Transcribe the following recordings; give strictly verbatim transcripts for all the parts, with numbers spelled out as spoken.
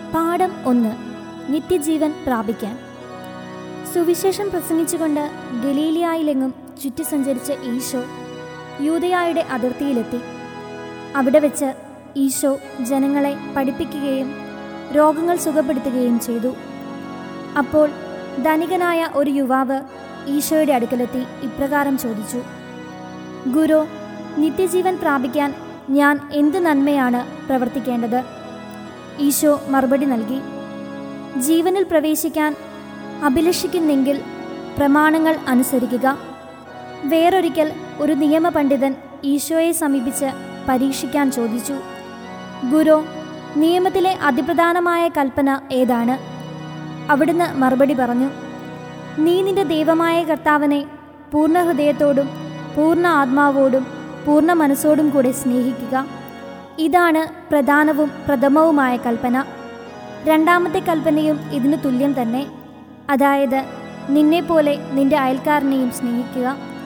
പാഠം ഒന്ന്. നിത്യജീവൻ പ്രാപിക്കാൻ. സുവിശേഷം പ്രസംഗിച്ചുകൊണ്ട് ഗലീലയായിലെങ്ങും ചുറ്റി സഞ്ചരിച്ച ഈശോ യൂദയായുടെ അതിർത്തിയിലെത്തി. അവിടെ വെച്ച് ഈശോ ജനങ്ങളെ പഠിപ്പിക്കുകയും രോഗങ്ങൾ സുഖപ്പെടുത്തുകയും ചെയ്തു. അപ്പോൾ ധനികനായ ഒരു യുവാവ് ഈശോയുടെ അടുക്കലെത്തി ഇപ്രകാരം ചോദിച്ചു: ഗുരു, നിത്യജീവൻ പ്രാപിക്കാൻ ഞാൻ എന്ത് നന്മയാണ് പ്രവർത്തിക്കേണ്ടത്? ഈശോ മറുപടി നൽകി: ജീവനിൽ പ്രവേശിക്കാൻ അഭിലഷിക്കുന്നെങ്കിൽ പ്രമാണങ്ങൾ അനുസരിക്കുക. വേറൊരിക്കൽ ഒരു നിയമപണ്ഡിതൻ ഈശോയെ സമീപിച്ച് പരീക്ഷിക്കാൻ ചോദിച്ചു: ഗുരു, നിയമത്തിലെ അതിപ്രധാനമായ കൽപ്പന ഏതാണ്? അവിടുന്ന് മറുപടി പറഞ്ഞു: നീ നിന്റെ ദൈവമായ കർത്താവിനെ പൂർണ്ണ ഹൃദയത്തോടും പൂർണ്ണ ആത്മാവോടും പൂർണ്ണ മനസ്സോടും കൂടെ സ്നേഹിക്കുക. ഇതാണ് പ്രധാനവും പ്രഥമവുമായ കൽപ്പന. രണ്ടാമത്തെ കൽപ്പനയും ഇതിനു തുല്യം തന്നെ, അതായത് നിന്നെപ്പോലെ നിന്റെ അയൽക്കാരനെയും സ്നേഹിക്കുക.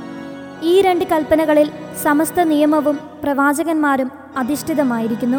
ഈ രണ്ട് കൽപ്പനകളിൽ സമസ്ത നിയമവും പ്രവാചകന്മാരും അധിഷ്ഠിതമായിരിക്കുന്നു.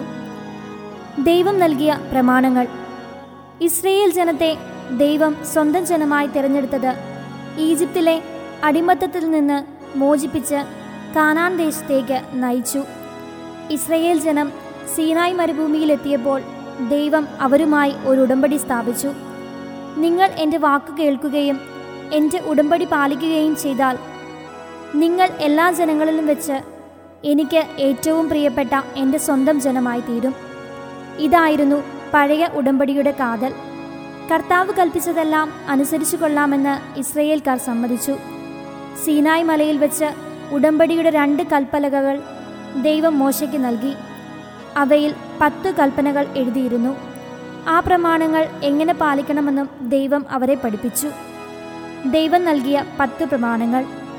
ദൈവം നൽകിയ പ്രമാണങ്ങൾ. ഇസ്രയേൽ ജനത്തെ ദൈവം സ്വന്തം ജനമായി തിരഞ്ഞെടുത്തത് ഈജിപ്തിലെ അടിമത്തത്തിൽ നിന്ന് മോചിപ്പിച്ച് കാനാൻ ദേശത്തേക്ക് നയിച്ചു. ഇസ്രയേൽ ജനം സീനായ് മരുഭൂമിയിലെത്തിയപ്പോൾ ദൈവം അവരുമായി ഒരു ഉടമ്പടി സ്ഥാപിച്ചു. നിങ്ങൾ എൻ്റെ വാക്കു കേൾക്കുകയും എൻ്റെ ഉടമ്പടി പാലിക്കുകയും ചെയ്താൽ നിങ്ങൾ എല്ലാ ജനങ്ങളിലും വെച്ച് എനിക്ക് ഏറ്റവും പ്രിയപ്പെട്ട എൻ്റെ സ്വന്തം ജനമായി തീരും. ഇതായിരുന്നു പഴയ ഉടമ്പടിയുടെ കാതൽ. കർത്താവ് കൽപ്പിച്ചതെല്ലാം അനുസരിച്ചു കൊള്ളാമെന്ന് ഇസ്രയേൽക്കാർ സമ്മതിച്ചു. സീനായ് മലയിൽ വെച്ച് ഉടമ്പടിയുടെ രണ്ട് കൽപ്പലകകൾ ദൈവം മോശയ്ക്ക് നൽകി. അവയിൽ പത്തു കൽപ്പനകൾ എഴുതിയിരുന്നു. ആ പ്രമാണങ്ങൾ എങ്ങനെ പാലിക്കണമെന്നും ദൈവം അവരെ പഠിപ്പിച്ചു. ദൈവം നൽകിയ പത്ത് പ്രമാണങ്ങൾ.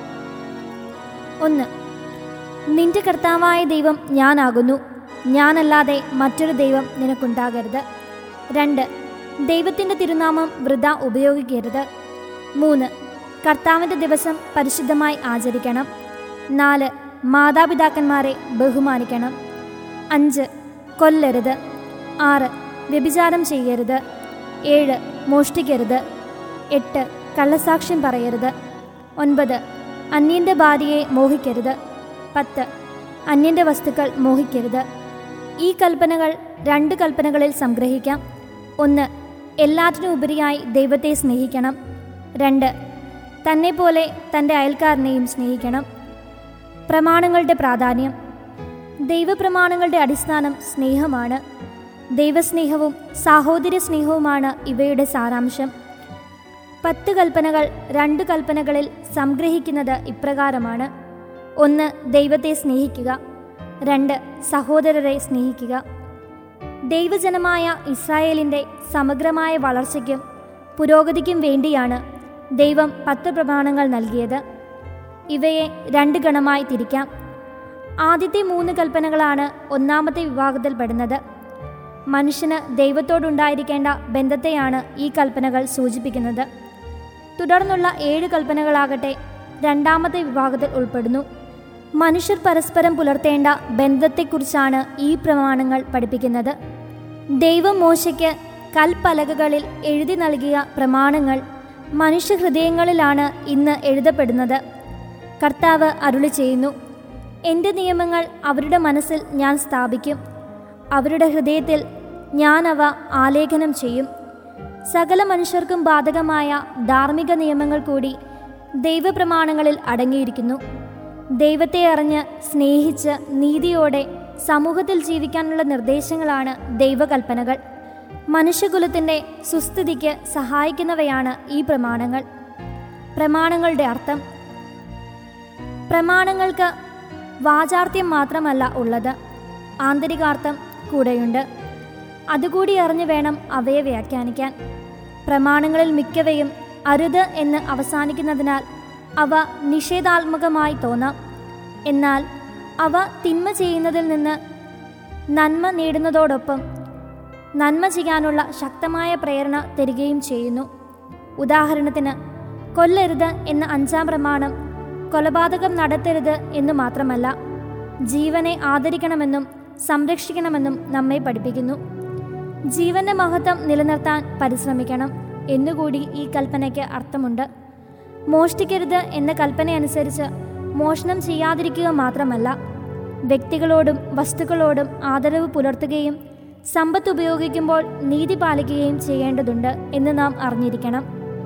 ഒന്ന്. നിന്റെ കർത്താവായ ദൈവം ഞാനാകുന്നു. ഞാനല്ലാതെ മറ്റൊരു ദൈവം നിനക്കുണ്ടാകരുത്. രണ്ട്. ദൈവത്തിൻ്റെ തിരുനാമം വൃഥാ ഉപയോഗിക്കരുത്. മൂന്ന്. കർത്താവിൻ്റെ ദിവസം പരിശുദ്ധമായി ആചരിക്കണം. നാല്. മാതാപിതാക്കന്മാരെ ബഹുമാനിക്കണം. അഞ്ച്. കൊല്ലരുത്. ആറ്. വ്യഭിചാരം ചെയ്യരുത്. ഏഴ്. മോഷ്ടിക്കരുത്. എട്ട്. കള്ളസാക്ഷ്യം പറയരുത്. ഒൻപത്. അന്യൻ്റെ ഭാര്യയെ മോഹിക്കരുത്. പത്ത്. അന്യൻ്റെ വസ്തുക്കൾ മോഹിക്കരുത്. ഈ കൽപ്പനകൾ രണ്ട് കൽപ്പനകളിൽ സംഗ്രഹിക്കാം. ഒന്ന്. എല്ലാറ്റിനും ഉപരിയായി ദൈവത്തെ സ്നേഹിക്കണം. രണ്ട്. തന്നെപ്പോലെ തൻ്റെ അയൽക്കാരനെയും സ്നേഹിക്കണം. പ്രമാണങ്ങളുടെ പ്രാധാന്യം. ദൈവപ്രമാണങ്ങളുടെ അടിസ്ഥാനം സ്നേഹമാണ്. ദൈവസ്നേഹവും സാഹോദര്യ സ്നേഹവുമാണ് ഇവയുടെ സാരാംശം. പത്ത് കൽപ്പനകൾ രണ്ട് കൽപ്പനകളിൽ സംഗ്രഹിക്കുന്നത് ഇപ്രകാരമാണ്: ഒന്ന്. ദൈവത്തെ സ്നേഹിക്കുക. രണ്ട്. സഹോദരരെ സ്നേഹിക്കുക. ദൈവജനമായ ഇസ്രായേലിൻ്റെ സമഗ്രമായ വളർച്ചയ്ക്കും പുരോഗതിക്കും വേണ്ടിയാണ് ദൈവം പത്ത് പ്രമാണങ്ങൾ നൽകിയത്. ഇവയെ രണ്ട് ഗണമായി തിരിക്കാം. ആദ്യത്തെ മൂന്ന് കൽപ്പനകളാണ് ഒന്നാമത്തെ വിഭാഗത്തിൽപ്പെടുന്നത്. മനുഷ്യന് ദൈവത്തോടുണ്ടായിരിക്കേണ്ട ബന്ധത്തെയാണ് ഈ കൽപ്പനകൾ സൂചിപ്പിക്കുന്നത്. തുടർന്നുള്ള ഏഴ് കൽപ്പനകളാകട്ടെ രണ്ടാമത്തെ വിഭാഗത്തിൽ ഉൾപ്പെടുന്നു. മനുഷ്യർ പരസ്പരം പുലർത്തേണ്ട ബന്ധത്തെക്കുറിച്ചാണ് ഈ പ്രമാണങ്ങൾ പഠിപ്പിക്കുന്നത്. ദൈവം മോശയ്ക്ക് കൽപ്പലകകളിൽ എഴുതി നൽകിയ പ്രമാണങ്ങൾ മനുഷ്യഹൃദയങ്ങളിലാണ് ഇന്ന് എഴുതപ്പെടുന്നത്. കർത്താവ് അരുളി ചെയ്യുന്നു: എൻ്റെ നിയമങ്ങൾ അവരുടെ മനസ്സിൽ ഞാൻ സ്ഥാപിക്കും, അവരുടെ ഹൃദയത്തിൽ ഞാൻ അവ ആലേഖനം ചെയ്യും. സകല മനുഷ്യർക്കും ബാധകമായ ധാർമ്മിക നിയമങ്ങൾ കൂടി ദൈവപ്രമാണങ്ങളിൽ അടങ്ങിയിരിക്കുന്നു. ദൈവത്തെ അറിഞ്ഞ് സ്നേഹിച്ച് നീതിയോടെ സമൂഹത്തിൽ ജീവിക്കാനുള്ള നിർദ്ദേശങ്ങളാണ് ദൈവകൽപ്പനകൾ. മനുഷ്യകുലത്തിൻ്റെ സുസ്ഥിതിക്ക് സഹായിക്കുന്നവയാണ് ഈ പ്രമാണങ്ങൾ. പ്രമാണങ്ങളുടെ അർത്ഥം. പ്രമാണങ്ങൾക്ക് വാചാർത്ഥ്യം മാത്രമല്ല ഉള്ളത്, ആന്തരികാർത്ഥം കൂടെയുണ്ട്. അതുകൂടി അറിഞ്ഞു വേണം അവയെ വ്യാഖ്യാനിക്കാൻ. പ്രമാണങ്ങളിൽ മിക്കവയും അരുത് എന്ന് അവസാനിക്കുന്നതിനാൽ അവ നിഷേധാത്മകമായി തോന്നാം. എന്നാൽ അവ തിന്മ ചെയ്യുന്നതിൽ നിന്ന് നന്മ നേടുന്നതോടൊപ്പം നന്മ ചെയ്യാനുള്ള ശക്തമായ പ്രേരണ തരികയും ചെയ്യുന്നു. ഉദാഹരണത്തിന്, കൊല്ലരുത് എന്ന അഞ്ചാം പ്രമാണം കൊലപാതകം നടത്തരുത് എന്നു മാത്രമല്ല, ജീവനെ ആദരിക്കണമെന്നും സംരക്ഷിക്കണമെന്നും നമ്മെ പഠിപ്പിക്കുന്നു. ജീവന്റെ മഹത്വം നിലനിർത്താൻ പരിശ്രമിക്കണം എന്നുകൂടി ഈ കൽപ്പനയ്ക്ക് അർത്ഥമുണ്ട്. മോഷ്ടിക്കരുത് എന്ന കൽപ്പനയനുസരിച്ച് മോഷണം ചെയ്യാതിരിക്കുക മാത്രമല്ല, വ്യക്തികളോടും വസ്തുക്കളോടും ആദരവ് പുലർത്തുകയും സമ്പത്ത് ഉപയോഗിക്കുമ്പോൾ നീതി പാലിക്കുകയും ചെയ്യേണ്ടതുണ്ട് എന്ന് നാം അറിഞ്ഞിരിക്കണം.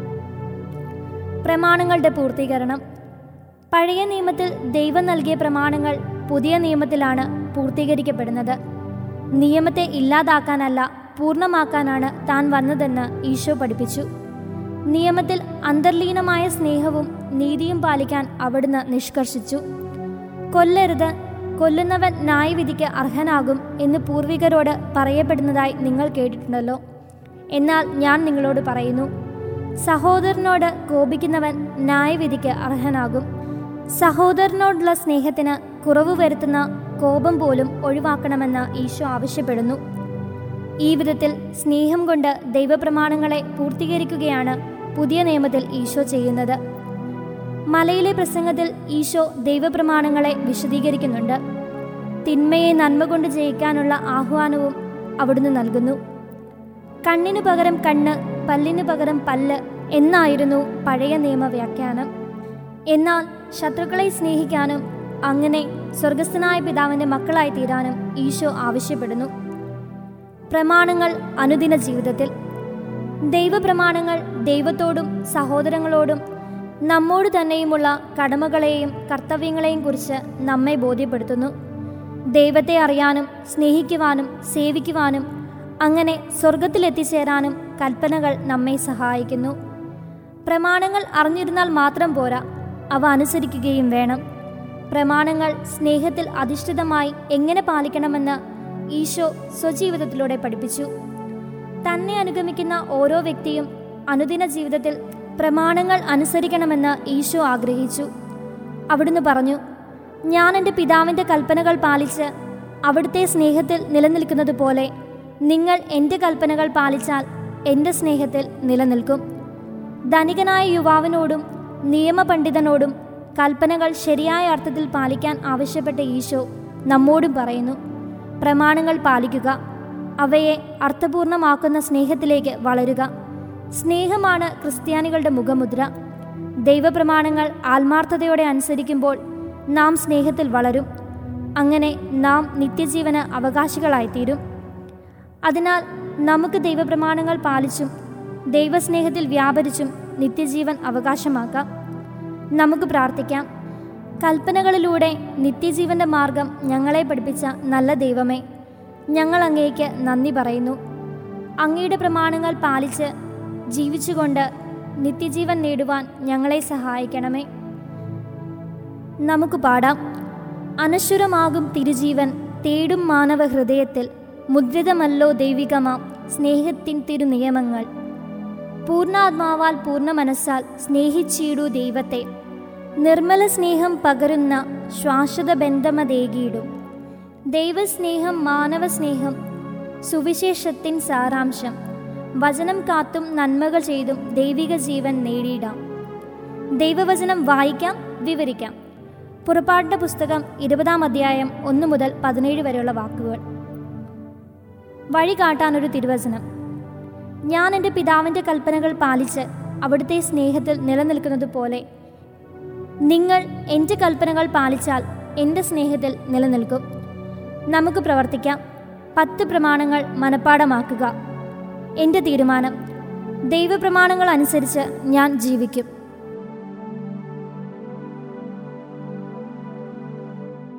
പ്രമാണങ്ങളുടെ പൂർത്തീകരണം. പഴയ നിയമത്തിൽ ദൈവം നൽകിയ പ്രമാണങ്ങൾ പുതിയ നിയമത്തിലാണ് പൂർത്തീകരിക്കപ്പെടുന്നത്. നിയമത്തെ ഇല്ലാതാക്കാനല്ല, പൂർണ്ണമാക്കാനാണ് താൻ വന്നതെന്ന് ഈശോ പഠിപ്പിച്ചു. നിയമത്തിൽ അന്തർലീനമായ സ്നേഹവും നീതിയും പാലിക്കാൻ അവിടുന്ന് നിഷ്കർഷിച്ചു. കൊല്ലരുത്, കൊല്ലുന്നവൻ ന്യായവിധിക്ക് അർഹനാകും എന്ന് പൂർവികരോട് പറയപ്പെടുന്നതായി നിങ്ങൾ കേട്ടിട്ടുണ്ടല്ലോ. എന്നാൽ ഞാൻ നിങ്ങളോട് പറയുന്നു, സഹോദരനോട് കോപിക്കുന്നവൻ ന്യായവിധിക്ക് അർഹനാകും. സഹോദരനോടുള്ള സ്നേഹത്തിന് കുറവ് വരുത്തുന്ന കോപം പോലും ഒഴിവാക്കണമെന്ന് ഈശോ ആവശ്യപ്പെടുന്നു. ഈ വിധത്തിൽ സ്നേഹം കൊണ്ട് ദൈവപ്രമാണങ്ങളെ പൂർത്തീകരിക്കുകയാണ് പുതിയ നിയമത്തിൽ ഈശോ ചെയ്യുന്നത്. മലയിലെ പ്രസംഗത്തിൽ ഈശോ ദൈവപ്രമാണങ്ങളെ വിശദീകരിക്കുന്നുണ്ട്. തിന്മയെ നന്മ കൊണ്ട് ജയിക്കാനുള്ള ആഹ്വാനവും അവിടുന്ന് നൽകുന്നു. കണ്ണിനു പകരം കണ്ണ്, പല്ലിനു പകരം പല്ല് എന്നായിരുന്നു പഴയ നിയമ വ്യാഖ്യാനം. എന്നാൽ ശത്രുക്കളെ സ്നേഹിക്കാനും അങ്ങനെ സ്വർഗസ്ഥനായ പിതാവിൻ്റെ മക്കളായി തീരാനും ഈശോ ആവശ്യപ്പെടുന്നു. പ്രമാണങ്ങൾ അനുദിന ജീവിതത്തിൽ. ദൈവപ്രമാണങ്ങൾ ദൈവത്തോടും സഹോദരങ്ങളോടും നമ്മോട് തന്നെയുമുള്ള കടമകളെയും കർത്തവ്യങ്ങളെയും കുറിച്ച് നമ്മെ ബോധ്യപ്പെടുത്തുന്നു. ദൈവത്തെ അറിയാനും സ്നേഹിക്കുവാനും സേവിക്കുവാനും അങ്ങനെ സ്വർഗത്തിലെത്തിച്ചേരാനും കൽപ്പനകൾ നമ്മെ സഹായിക്കുന്നു. പ്രമാണങ്ങൾ അറിഞ്ഞിരുന്നാൽ മാത്രം പോരാ, അവ അനുസരിക്കുകയും വേണം. പ്രമാണങ്ങൾ സ്നേഹത്തിൽ അധിഷ്ഠിതമായി എങ്ങനെ പാലിക്കണമെന്ന് ഈശോ സ്വജീവിതത്തിലൂടെ പഠിപ്പിച്ചു. തന്നെ അനുഗമിക്കുന്ന ഓരോ വ്യക്തിയും അനുദിന ജീവിതത്തിൽ പ്രമാണങ്ങൾ അനുസരിക്കണമെന്ന് ഈശോ ആഗ്രഹിച്ചു. അവിടുന്ന് പറഞ്ഞു, ഞാൻ എൻ്റെ പിതാവിൻ്റെ കൽപ്പനകൾ പാലിച്ച് അവിടുത്തെ സ്നേഹത്തിൽ നിലനിൽക്കുന്നത് പോലെ നിങ്ങൾ എൻ്റെ കൽപ്പനകൾ പാലിച്ചാൽ എൻ്റെ സ്നേഹത്തിൽ നിലനിൽക്കും. ധനികനായ യുവാവിനോടും നിയമപണ്ഡിതനോടും കൽപ്പനകൾ ശരിയായ അർത്ഥത്തിൽ പാലിക്കാൻ ആവശ്യപ്പെട്ട ഈശോ നമ്മോടും പറയുന്നു, പ്രമാണങ്ങൾ പാലിക്കുക, അവയെ അർത്ഥപൂർണമാക്കുന്ന സ്നേഹത്തിലേക്ക് വളരുക. സ്നേഹമാണ് ക്രിസ്ത്യാനികളുടെ മുഖമുദ്ര. ദൈവപ്രമാണങ്ങൾ ആത്മാർത്ഥതയോടെ അനുസരിക്കുമ്പോൾ നാം സ്നേഹത്തിൽ വളരും. അങ്ങനെ നാം നിത്യജീവന് അവകാശികളായിത്തീരും. അതിനാൽ നമുക്ക് ദൈവപ്രമാണങ്ങൾ പാലിച്ചും ദൈവസ്നേഹത്തിൽ വ്യാപരിച്ചും നിത്യജീവൻ അവകാശമാക്കാം. നമുക്ക് പ്രാർത്ഥിക്കാം. കൽപ്പനകളിലൂടെ നിത്യജീവൻ്റെ മാർഗം ഞങ്ങളെ പഠിപ്പിച്ച നല്ല ദൈവമേ, ഞങ്ങൾ അങ്ങേക്ക് നന്ദി പറയുന്നു. അങ്ങയുടെ പ്രമാണങ്ങൾ പാലിച്ച് ജീവിച്ചുകൊണ്ട് നിത്യജീവൻ നേടുവാൻ ഞങ്ങളെ സഹായിക്കണമേ. നമുക്ക് പാടാം. അനശ്വരമാകും തിരുജീവൻ തേടും മാനവ ഹൃദയത്തിൽ, മുദ്രിതമല്ലോ ദൈവികമാം സ്നേഹത്തിൻ തിരുനിയമങ്ങൾ. പൂർണ്ണാത്മാവാൽ പൂർണ്ണ മനസ്സാൽ സ്നേഹിച്ചിടൂ ദൈവത്തെ, നിർമ്മല സ്നേഹം പകരുന്ന ശ്വാശ്വത ബന്ധമതേകിയിടും. ദൈവസ്നേഹം മാനവസ്നേഹം സുവിശേഷത്തിൻ സാരാംശം, വചനം കാത്തും നന്മകൾ ചെയ്തും ദൈവിക ജീവൻ നേടിയിടാം. ദൈവവചനം വായിക്കാം, വിവരിക്കാം. പുറപ്പാടിൻ്റെ പുസ്തകം ഇരുപതാം അധ്യായം ഒന്ന് മുതൽ പതിനേഴ് വരെയുള്ള വാക്കുകൾ. വഴി കാട്ടാനൊരു തിരുവചനം. ഞാൻ എൻ്റെ പിതാവിൻ്റെ കൽപ്പനകൾ പാലിച്ച് അവിടുത്തെ സ്നേഹത്തിൽ നിലനിൽക്കുന്നത് പോലെ നിങ്ങൾ എൻ്റെ കൽപ്പനകൾ പാലിച്ചാൽ എൻ്റെ സ്നേഹത്തിൽ നിലനിൽക്കും. നമുക്ക് പ്രവർത്തിക്കാം. പത്ത് പ്രമാണങ്ങൾ മനഃപ്പാഠമാക്കുക. എൻ്റെ തീരുമാനം, ദൈവപ്രമാണങ്ങൾ അനുസരിച്ച് ഞാൻ ജീവിക്കും.